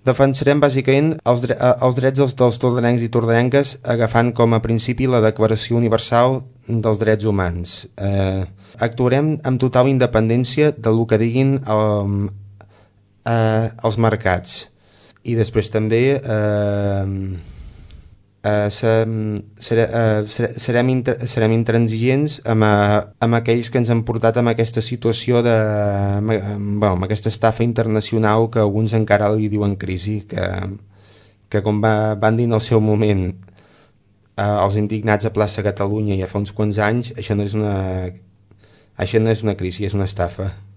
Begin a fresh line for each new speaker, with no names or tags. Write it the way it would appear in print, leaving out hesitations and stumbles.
Defensarem bàsicament els drets dels tordanencs i tordanenques agafant com a principi la Declaració Universal dels Drets Humans. Actuarem amb total independència del que diguin els mercats. I després també serem intransigents amb aquells que ens han portat amb aquesta situació amb aquesta estafa internacional que alguns encara li diuen crisi, que com van dir en el seu moment els indignats a plaça Catalunya ja fa uns quants anys, això no és una crisi, és una estafa.